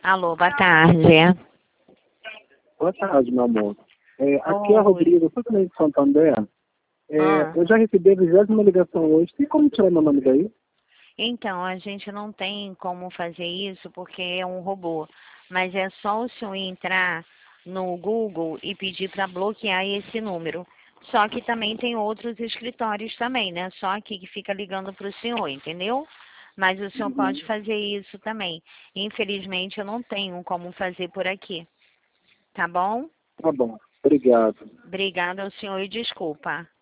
Alô, boa tarde. Boa tarde, meu amor. Aqui é a Oi. Rodrigo, eu sou também de Santander. Ah. Eu já recebi a 20ª ligação hoje. Tem como tirar meu nome daí? Então, a gente não tem como fazer isso porque é um robô. Mas é só o senhor entrar no Google e pedir para bloquear esse número. Só que também tem outros escritórios também, né? Só aqui que fica ligando para o senhor, entendeu? Mas o senhor pode fazer isso também. Infelizmente, eu não tenho como fazer por aqui. Tá bom? Tá bom, obrigado. Obrigada ao senhor e desculpa.